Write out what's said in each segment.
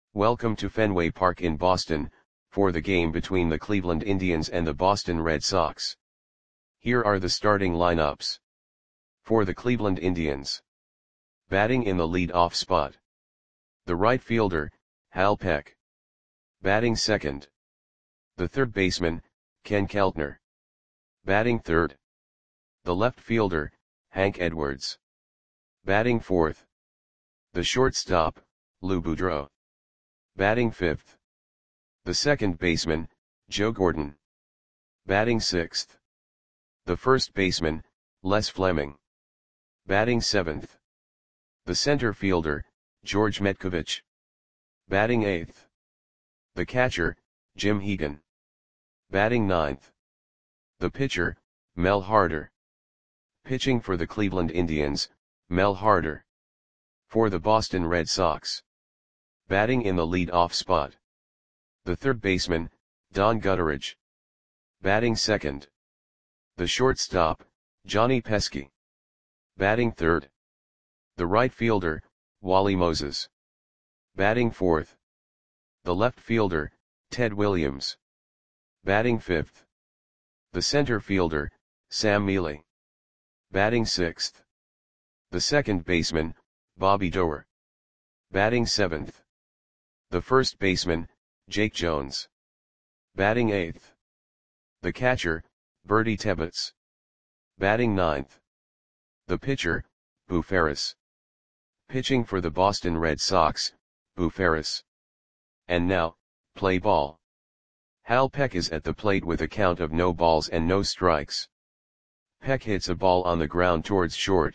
Welcome to Fenway Park in Boston, for the game between the Cleveland Indians and the Boston Red Sox. Here are the starting lineups. For the Cleveland Indians. Batting in the lead-off spot. The right fielder, Hal Peck. Batting second. The third baseman, Ken Keltner. Batting third. The left fielder, Hank Edwards. Batting fourth. The shortstop, Lou Boudreau. Batting fifth. The second baseman, Joe Gordon. Batting sixth. The first baseman, Les Fleming. Batting seventh. The center fielder, George Metcovich. Batting eighth. The catcher, Jim Hegan. Batting ninth. The pitcher, Mel Harder. Pitching for the Cleveland Indians, Mel Harder. For the Boston Red Sox. Batting in the lead-off spot. The third baseman, Don Gutteridge. Batting second. The shortstop, Johnny Pesky. Batting third. The right fielder, Wally Moses. Batting fourth. The left fielder, Ted Williams. Batting fifth. The center fielder, Sam Mele. Batting sixth. The second baseman, Bobby Doerr. Batting seventh. The first baseman, Jake Jones. Batting eighth. The catcher, Bertie Tebbetts. Batting ninth. The pitcher, Boo Ferris. Pitching for the Boston Red Sox, Boo Ferris. And now, play ball. Hal Peck is at the plate with a count of no balls and no strikes. Peck hits a ball on the ground towards short.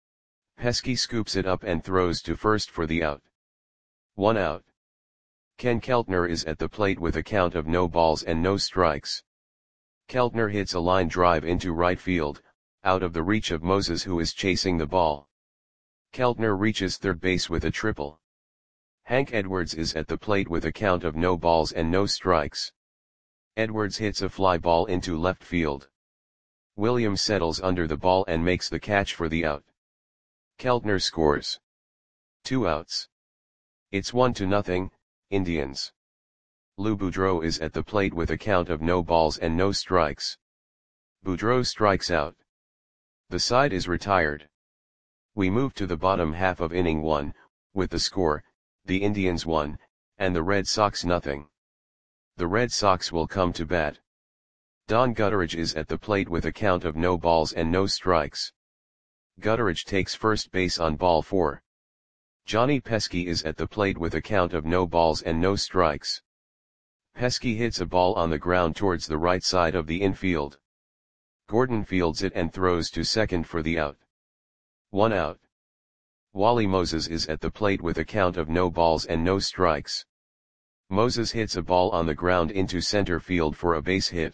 Pesky scoops it up and throws to first for the out. 1 out. Ken Keltner is at the plate with a count of no balls and no strikes. Keltner hits a line drive into right field, out of the reach of Moses, who is chasing the ball. Keltner reaches third base with a triple. Hank Edwards is at the plate with a count of no balls and no strikes. Edwards hits a fly ball into left field. Williams settles under the ball and makes the catch for the out. Keltner scores. 2 outs. It's 1-0, Indians. Lou Boudreau is at the plate with a count of no balls and no strikes. Boudreau strikes out. The side is retired. We move to the bottom half of inning 1, with the score, the Indians 1, and the Red Sox 0. The Red Sox will come to bat. Don Gutteridge is at the plate with a count of no balls and no strikes. Gutteridge takes first base on ball 4. Johnny Pesky is at the plate with a count of no balls and no strikes. Pesky hits a ball on the ground towards the right side of the infield. Gordon fields it and throws to second for the out. 1 out. Wally Moses is at the plate with a count of no balls and no strikes. Moses hits a ball on the ground into center field for a base hit.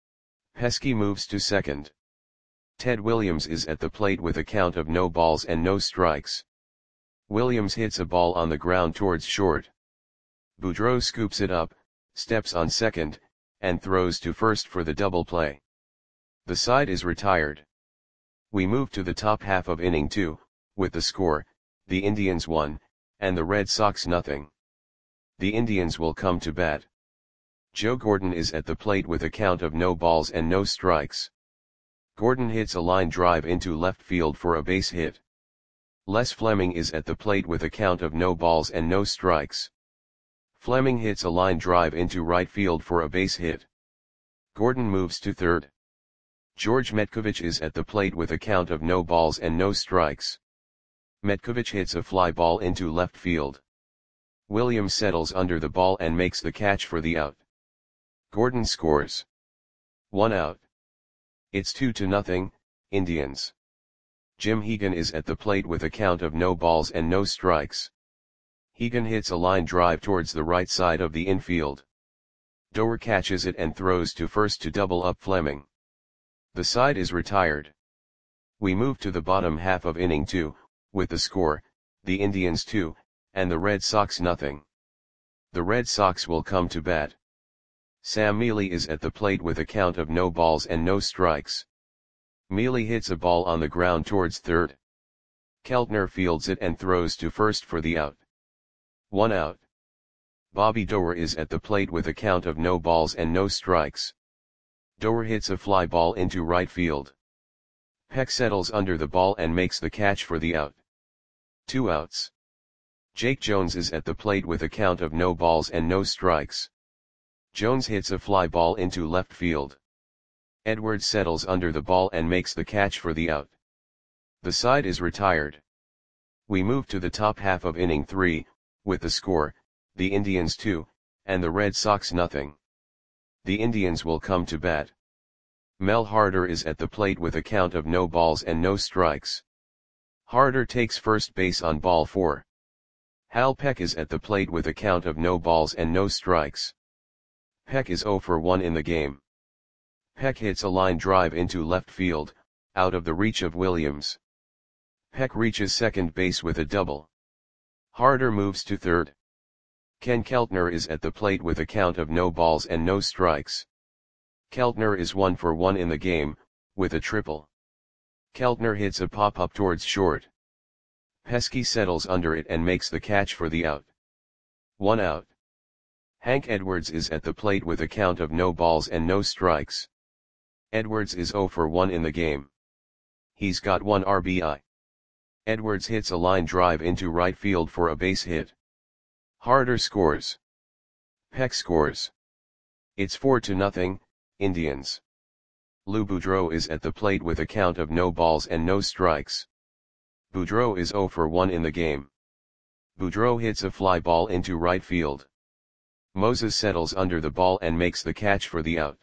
Pesky moves to second. Ted Williams is at the plate with a count of no balls and no strikes. Williams hits a ball on the ground towards short. Boudreau scoops it up, steps on second, and throws to first for the double play. The side is retired. We move to the top half of inning 2, with the score, the Indians 1, and the Red Sox 0. The Indians will come to bat. Joe Gordon is at the plate with a count of no balls and no strikes. Gordon hits a line drive into left field for a base hit. Les Fleming is at the plate with a count of no balls and no strikes. Fleming hits a line drive into right field for a base hit. Gordon moves to third. George Metcovich is at the plate with a count of no balls and no strikes. Metcovich hits a fly ball into left field. Williams settles under the ball and makes the catch for the out. Gordon scores. 1 out. It's 2-0, Indians. Jim Hegan is at the plate with a count of no balls and no strikes. Hegan hits a line drive towards the right side of the infield. Doerr catches it and throws to first to double up Fleming. The side is retired. We move to the bottom half of inning 2, with the score, the Indians 2, and the Red Sox 0. The Red Sox will come to bat. Sam Mele is at the plate with a count of no balls and no strikes. Mele hits a ball on the ground towards third. Keltner fields it and throws to first for the out. 1 out. Bobby Doerr is at the plate with a count of no balls and no strikes. Doerr hits a fly ball into right field. Peck settles under the ball and makes the catch for the out. 2 outs. Jake Jones is at the plate with a count of no balls and no strikes. Jones hits a fly ball into left field. Edwards settles under the ball and makes the catch for the out. The side is retired. We move to the top half of inning 3, with the score, the Indians 2, and the Red Sox nothing. The Indians will come to bat. Mel Harder is at the plate with a count of no balls and no strikes. Harder takes first base on ball 4. Hal Peck is at the plate with a count of no balls and no strikes. Peck is 0 for 1 in the game. Peck hits a line drive into left field, out of the reach of Williams. Peck reaches second base with a double. Harder moves to third. Ken Keltner is at the plate with a count of no balls and no strikes. Keltner is 1 for 1 in the game, with a triple. Keltner hits a pop-up towards short. Pesky settles under it and makes the catch for the out. 1 out. Hank Edwards is at the plate with a count of no balls and no strikes. Edwards is 0 for 1 in the game. He's got 1 RBI. Edwards hits a line drive into right field for a base hit. Harder scores. Peck scores. It's 4-0, Indians. Lou Boudreau is at the plate with a count of no balls and no strikes. Boudreau is 0 for 1 in the game. Boudreau hits a fly ball into right field. Moses settles under the ball and makes the catch for the out.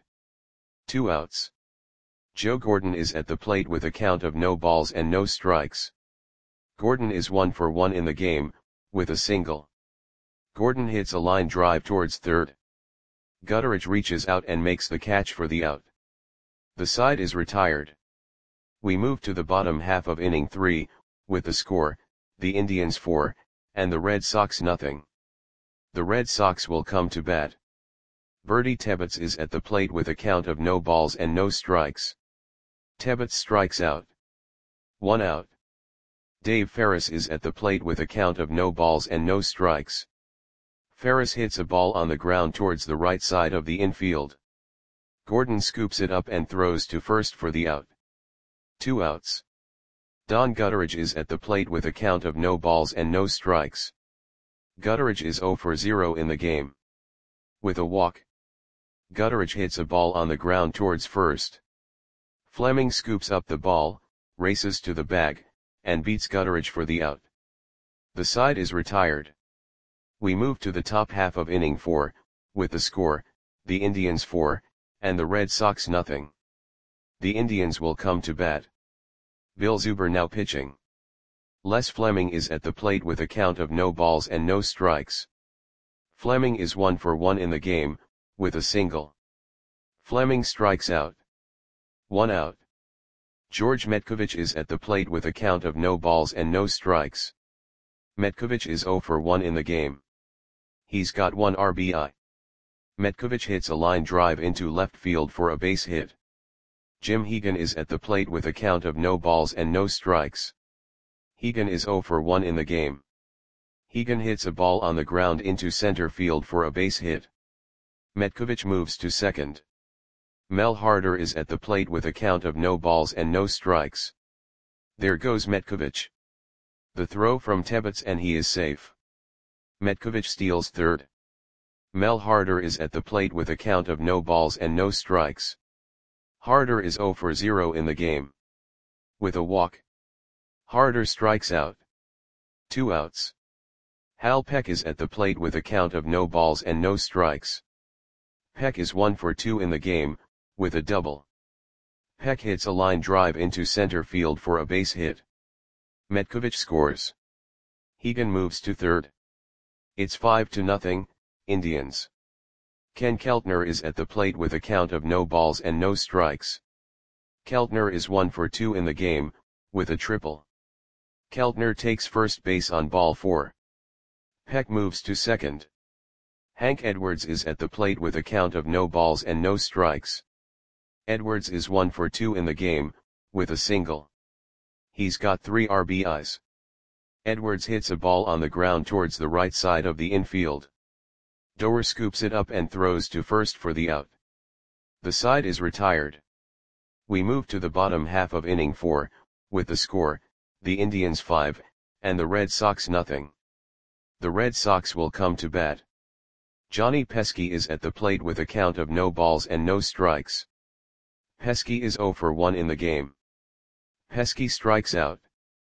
2 outs. Joe Gordon is at the plate with a count of no balls and no strikes. Gordon is 1 for 1 in the game, with a single. Gordon hits a line drive towards third. Gutteridge reaches out and makes the catch for the out. The side is retired. We move to the bottom half of inning 3, with the score, the Indians 4, and the Red Sox nothing. The Red Sox will come to bat. Bertie Tebbetts is at the plate with a count of no balls and no strikes. Tebbetts strikes out. 1 out. Dave Ferris is at the plate with a count of no balls and no strikes. Ferris hits a ball on the ground towards the right side of the infield. Gordon scoops it up and throws to first for the out. 2 outs. Don Gutteridge is at the plate with a count of no balls and no strikes. Gutteridge is 0 for 0 in the game. With a walk. Gutteridge hits a ball on the ground towards first. Fleming scoops up the ball, races to the bag, and beats Gutteridge for the out. The side is retired. We move to the top half of inning 4, with the score, the Indians 4, and the Red Sox nothing. The Indians will come to bat. Bill Zuber now pitching. Les Fleming is at the plate with a count of no balls and no strikes. Fleming is 1 for 1 in the game, with a single. Fleming strikes out. 1 out. George Metkovich is at the plate with a count of no balls and no strikes. Metkovich is 0 for 1 in the game. He's got 1 RBI. Metkovich hits a line drive into left field for a base hit. Jim Hegan is at the plate with a count of no balls and no strikes. Hegan is 0 for 1 in the game. Hegan hits a ball on the ground into center field for a base hit. Metkovich moves to second. Mel Harder is at the plate with a count of no balls and no strikes. There goes Metkovich. The throw from Tebbetts and he is safe. Metkovich steals third. Mel Harder is at the plate with a count of no balls and no strikes. Harder is 0 for 0 in the game. With a walk. Harder strikes out. 2 outs. Hal Peck is at the plate with a count of no balls and no strikes. Peck is 1 for 2 in the game, with a double. Peck hits a line drive into center field for a base hit. Metkovich scores. Hegan moves to third. It's 5-0, Indians. Ken Keltner is at the plate with a count of no balls and no strikes. Keltner is 1 for 2 in the game, with a triple. Keltner takes first base on ball 4. Peck moves to second. Hank Edwards is at the plate with a count of no balls and no strikes. Edwards is 1 for 2 in the game, with a single. He's got 3 RBIs. Edwards hits a ball on the ground towards the right side of the infield. Doer scoops it up and throws to first for the out. The side is retired. We move to the bottom half of inning 4, with the score, the Indians 5, and the Red Sox nothing. The Red Sox will come to bat. Johnny Pesky is at the plate with a count of no balls and no strikes. Pesky is 0 for 1 in the game. Pesky strikes out.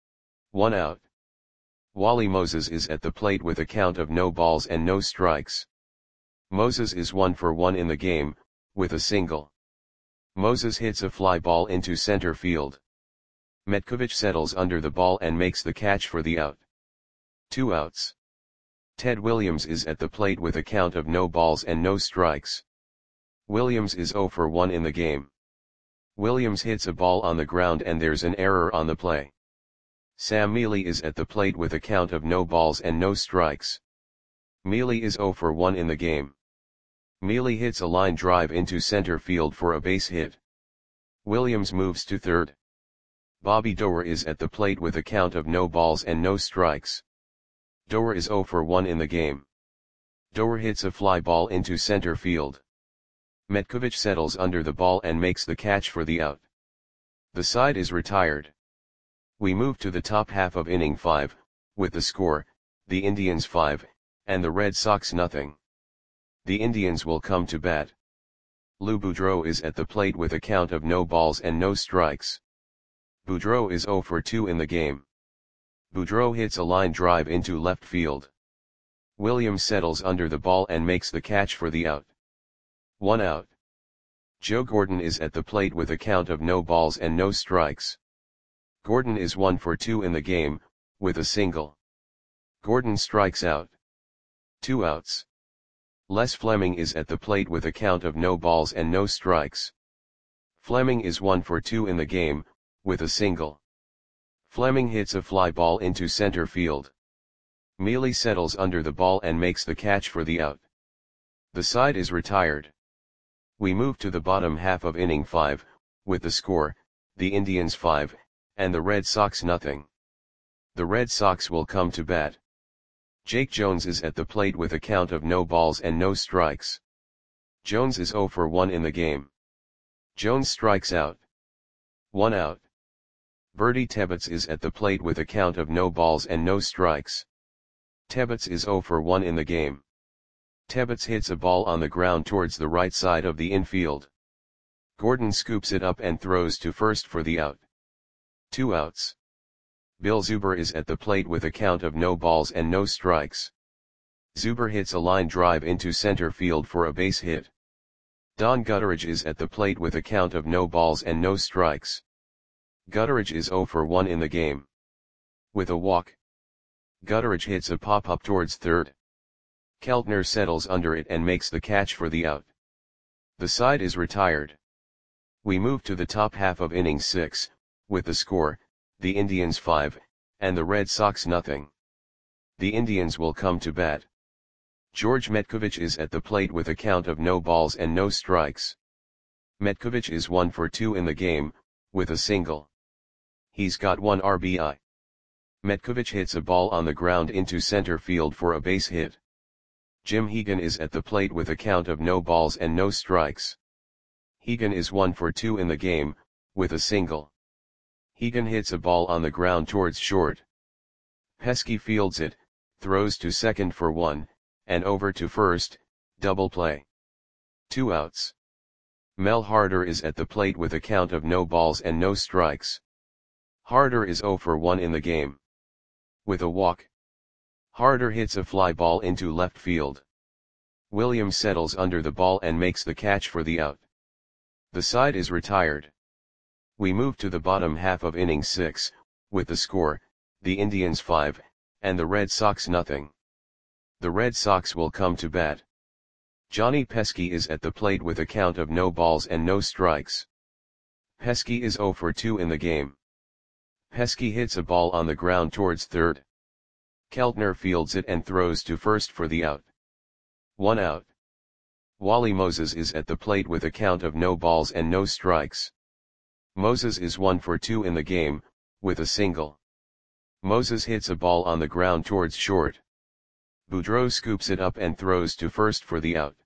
1 out. Wally Moses is at the plate with a count of no balls and no strikes. Moses is 1 for 1 in the game, with a single. Moses hits a fly ball into center field. Metkovich settles under the ball and makes the catch for the out. 2 outs. Ted Williams is at the plate with a count of no balls and no strikes. Williams is 0 for 1 in the game. Williams hits a ball on the ground and there's an error on the play. Sam Mealy is at the plate with a count of no balls and no strikes. Mealy is 0 for 1 in the game. Mealy hits a line drive into center field for a base hit. Williams moves to third. Bobby Doer is at the plate with a count of no balls and no strikes. Doer is 0 for 1 in the game. Doer hits a fly ball into center field. Metkovich settles under the ball and makes the catch for the out. The side is retired. We move to the top half of inning 5, with the score, the Indians 5, and the Red Sox nothing. The Indians will come to bat. Lou Boudreau is at the plate with a count of no balls and no strikes. Boudreau is 0 for 2 in the game. Boudreau hits a line drive into left field. Williams settles under the ball and makes the catch for the out. 1 out. Joe Gordon is at the plate with a count of no balls and no strikes. Gordon is 1 for 2 in the game, with a single. Gordon strikes out. 2 outs. Les Fleming is at the plate with a count of no balls and no strikes. Fleming is 1 for 2 in the game, with a single. Fleming hits a fly ball into center field. Mealy settles under the ball and makes the catch for the out. The side is retired. We move to the bottom half of inning 5, with the score, the Indians 5, and the Red Sox nothing. The Red Sox will come to bat. Jake Jones is at the plate with a count of no balls and no strikes. Jones is 0 for 1 in the game. Jones strikes out. 1 out. Bertie Tebbetts is at the plate with a count of no balls and no strikes. Tebbetts is 0 for 1 in the game. Tebbetts hits a ball on the ground towards the right side of the infield. Gordon scoops it up and throws to first for the out. 2 outs. Bill Zuber is at the plate with a count of no balls and no strikes. Zuber hits a line drive into center field for a base hit. Don Gutteridge is at the plate with a count of no balls and no strikes. Gutteridge is 0 for 1 in the game. With a walk. Gutteridge hits a pop-up towards third. Keltner settles under it and makes the catch for the out. The side is retired. We move to the top half of inning 6, with the score, the Indians 5, and the Red Sox nothing. The Indians will come to bat. George Metkovich is at the plate with a count of no balls and no strikes. Metkovich is 1 for 2 in the game, with a single. He's got 1 RBI. Metkovich hits a ball on the ground into center field for a base hit. Jim Hegan is at the plate with a count of no balls and no strikes. Hegan is 1 for 2 in the game, with a single. Hegan hits a ball on the ground towards short. Pesky fields it, throws to second for 1, and over to first, double play. 2 outs. Mel Harder is at the plate with a count of no balls and no strikes. Harder is 0 for 1 in the game. With a walk. Harder hits a fly ball into left field. Williams settles under the ball and makes the catch for the out. The side is retired. We move to the bottom half of inning 6, with the score, the Indians 5, and the Red Sox nothing. The Red Sox will come to bat. Johnny Pesky is at the plate with a count of no balls and no strikes. Pesky is 0 for 2 in the game. Pesky hits a ball on the ground towards third. Keltner fields it and throws to first for the out. 1 out. Wally Moses is at the plate with a count of no balls and no strikes. Moses is 1 for 2 in the game, with a single. Moses hits a ball on the ground towards short. Boudreau scoops it up and throws to first for the out.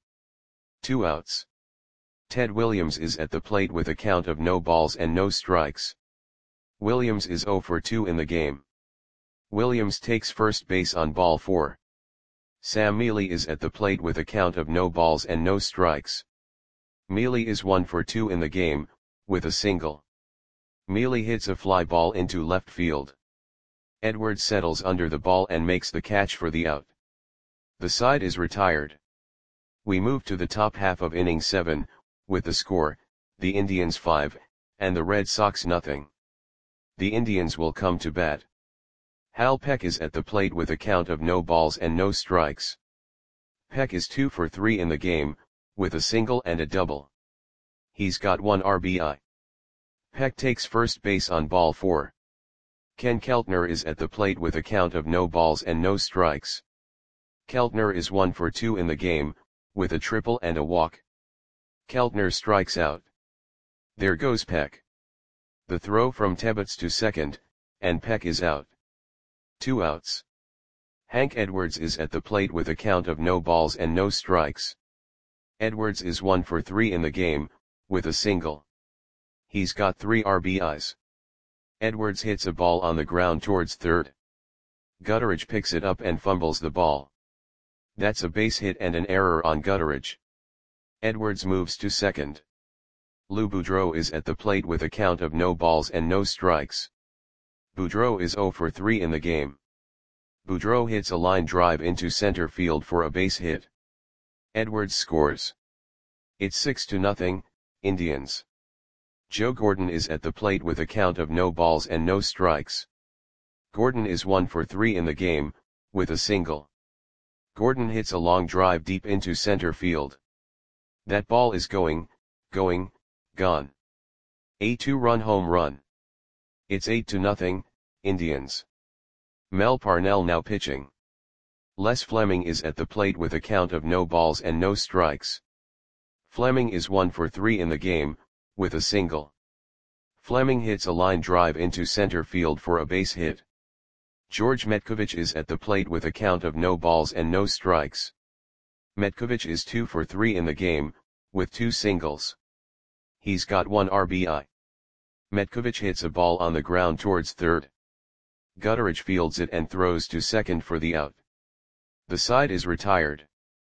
2 outs. Ted Williams is at the plate with a count of no balls and no strikes. Williams is 0 for 2 in the game. Williams takes first base on ball 4. Sam Mealy is at the plate with a count of no balls and no strikes. Mealy is 1 for 2 in the game, with a single. Mealy hits a fly ball into left field. Edwards settles under the ball and makes the catch for the out. The side is retired. We move to the top half of inning 7, with the score, the Indians 5, and the Red Sox nothing. The Indians will come to bat. Hal Peck is at the plate with a count of no balls and no strikes. Peck is 2 for 3 in the game, with a single and a double. He's got 1 RBI. Peck takes first base on ball 4. Ken Keltner is at the plate with a count of no balls and no strikes. Keltner is 1 for 2 in the game, with a triple and a walk. Keltner strikes out. There goes Peck. The throw from Tebbets to second, and Peck is out. 2 outs. Hank Edwards is at the plate with a count of no balls and no strikes. Edwards is 1 for 3 in the game, with a single. He's got 3 RBIs. Edwards hits a ball on the ground towards third. Gutteridge picks it up and fumbles the ball. That's a base hit and an error on Gutteridge. Edwards moves to second. Lou Boudreau is at the plate with a count of no balls and no strikes. Boudreau is 0 for 3 in the game. Boudreau hits a line drive into center field for a base hit. Edwards scores. It's 6-0, Indians. Joe Gordon is at the plate with a count of no balls and no strikes. Gordon is 1 for 3 in the game, with a single. Gordon hits a long drive deep into center field. That ball is gone. A 2-run home run. It's 8-0, Indians. Mel Parnell now pitching. Les Fleming is at the plate with a count of no balls and no strikes. Fleming is 1 for 3 in the game, with a single. Fleming hits a line drive into center field for a base hit. George Metkovich is at the plate with a count of no balls and no strikes. Metkovich is 2 for 3 in the game, with 2 singles. He's got 1 RBI. Metkovich hits a ball on the ground towards third. Gutteridge fields it and throws to second for the out. The side is retired.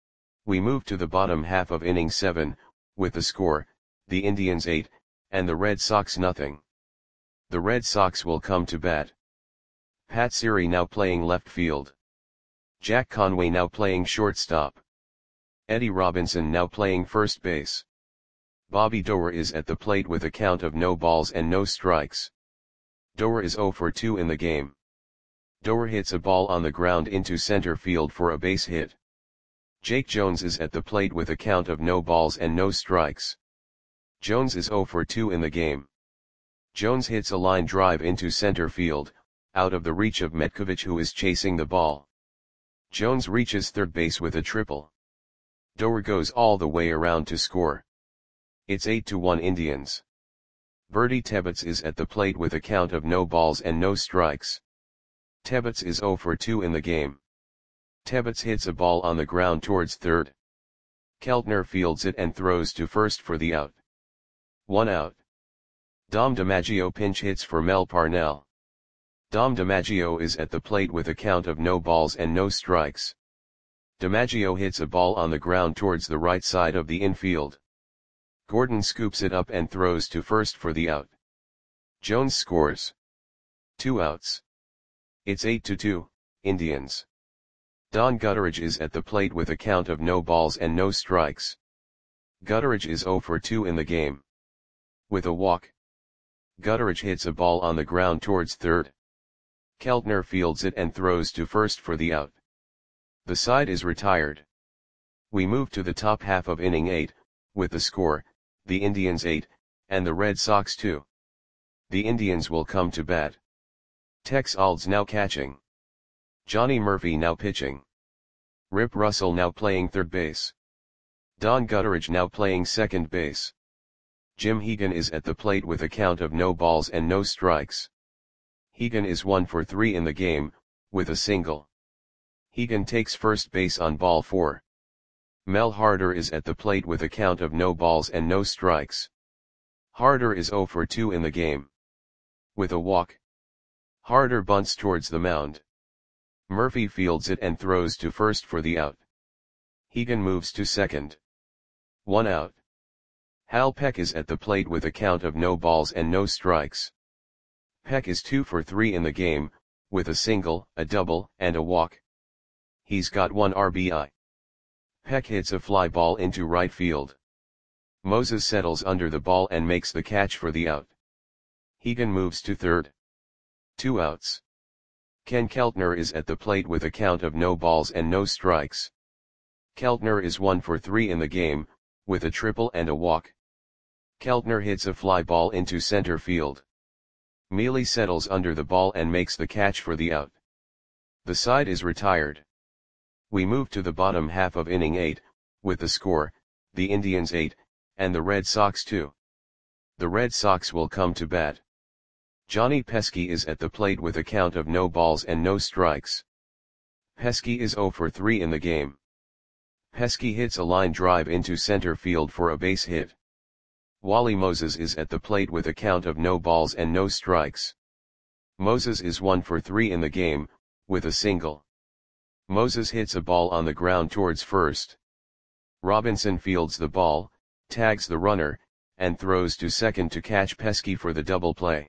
We move to the bottom half of inning 7, with the score, the Indians 8, and the Red Sox nothing. The Red Sox will come to bat. Pat Siri now playing left field. Jack Conway now playing shortstop. Eddie Robinson now playing first base. Bobby Doerr is at the plate with a count of no balls and no strikes. Doerr is 0 for 2 in the game. Doerr hits a ball on the ground into center field for a base hit. Jake Jones is at the plate with a count of no balls and no strikes. Jones is 0 for 2 in the game. Jones hits a line drive into center field, out of the reach of Metkovich, who is chasing the ball. Jones reaches third base with a triple. Doerr goes all the way around to score. It's 8-1 Indians. Bertie Tebbets is at the plate with a count of no balls and no strikes. Tebbets is 0 for 2 in the game. Tebbets hits a ball on the ground towards third. Keltner fields it and throws to first for the out. 1 out. Dom DiMaggio pinch hits for Mel Parnell. Dom DiMaggio is at the plate with a count of no balls and no strikes. DiMaggio hits a ball on the ground towards the right side of the infield. Gordon scoops it up and throws to first for the out. Jones scores. 2 outs. It's 8-2, Indians. Don Gutteridge is at the plate with a count of no balls and no strikes. Gutteridge is 0 for 2 in the game. With a walk. Gutteridge hits a ball on the ground towards third. Keltner fields it and throws to first for the out. The side is retired. We move to the top half of inning 8, with the score, the Indians 8, and the Red Sox 2. The Indians will come to bat. Tex Alds now catching. Johnny Murphy now pitching. Rip Russell now playing third base. Don Gutteridge now playing second base. Jim Hegan is at the plate with a count of no balls and no strikes. Hegan is 1 for 3 in the game, with a single. Hegan takes first base on ball 4. Mel Harder is at the plate with a count of no balls and no strikes. Harder is 0 for 2 in the game. With a walk, Harder bunts towards the mound. Murphy fields it and throws to first for the out. Hegan moves to second. 1 out. Hal Peck is at the plate with a count of no balls and no strikes. Peck is 2 for 3 in the game, with a single, a double, and a walk. He's got 1 RBI. Peck hits a fly ball into right field. Moses settles under the ball and makes the catch for the out. Hegan moves to third. 2 outs. Ken Keltner is at the plate with a count of no balls and no strikes. Keltner is 1 for 3 in the game, with a triple and a walk. Keltner hits a fly ball into center field. Mealy settles under the ball and makes the catch for the out. The side is retired. We move to the bottom half of inning 8, with the score, the Indians 8, and the Red Sox 2. The Red Sox will come to bat. Johnny Pesky is at the plate with a count of no balls and no strikes. Pesky is 0 for 3 in the game. Pesky hits a line drive into center field for a base hit. Wally Moses is at the plate with a count of no balls and no strikes. Moses is 1 for 3 in the game, with a single. Moses hits a ball on the ground towards first. Robinson fields the ball, tags the runner, and throws to second to catch Pesky for the double play.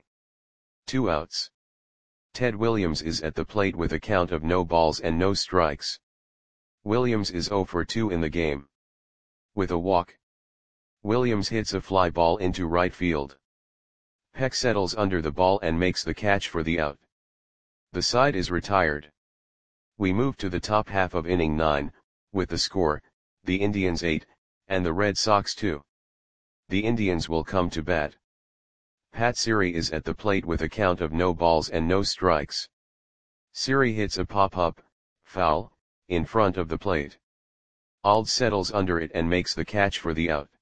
2 outs. Ted Williams is at the plate with a count of no balls and no strikes. Williams is 0 for 2 in the game. With a walk, Williams hits a fly ball into right field. Peck settles under the ball and makes the catch for the out. The side is retired. We move to the top half of inning 9, with the score, the Indians 8, and the Red Sox 2. The Indians will come to bat. Pat Siri is at the plate with a count of no balls and no strikes. Siri hits a pop-up, foul, in front of the plate. Ald settles under it and makes the catch for the out.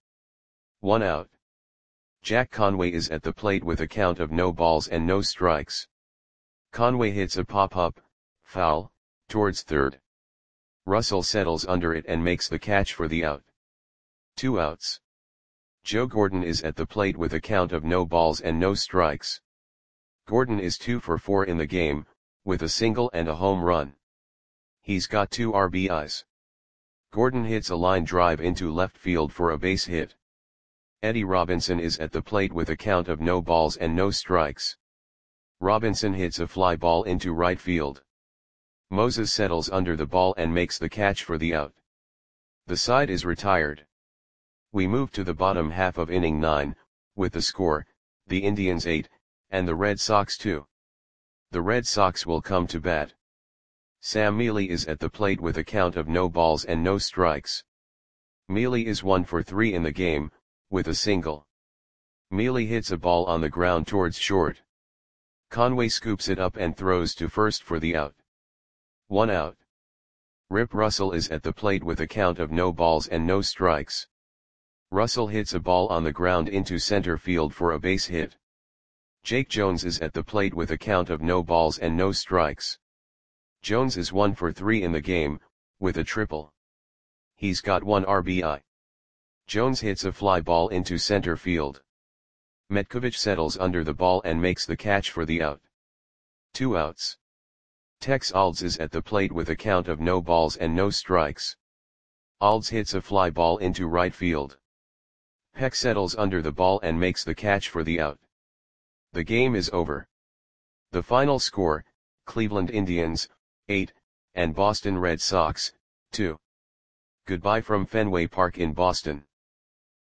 1 out. Jack Conway is at the plate with a count of no balls and no strikes. Conway hits a pop-up, foul, towards third. Russell settles under it and makes the catch for the out. 2 outs. Joe Gordon is at the plate with a count of no balls and no strikes. Gordon is 2 for 4 in the game, with a single and a home run. He's got 2 RBIs. Gordon hits a line drive into left field for a base hit. Eddie Robinson is at the plate with a count of no balls and no strikes. Robinson hits a fly ball into right field. Moses settles under the ball and makes the catch for the out. The side is retired. We move to the bottom half of inning 9, with the score, the Indians 8, and the Red Sox 2. The Red Sox will come to bat. Sam Mealy is at the plate with a count of no balls and no strikes. Mealy is 1 for 3 in the game, with a single. Mealy hits a ball on the ground towards short. Conway scoops it up and throws to first for the out. 1 out. Rip Russell is at the plate with a count of no balls and no strikes. Russell hits a ball on the ground into center field for a base hit. Jake Jones is at the plate with a count of no balls and no strikes. Jones is 1 for 3 in the game, with a triple. He's got 1 RBI. Jones hits a fly ball into center field. Metkovich settles under the ball and makes the catch for the out. 2 outs. Tex Alds is at the plate with a count of no balls and no strikes. Alds hits a fly ball into right field. Peck settles under the ball and makes the catch for the out. The game is over. The final score, Cleveland Indians, 8, and Boston Red Sox, 2. Goodbye from Fenway Park in Boston.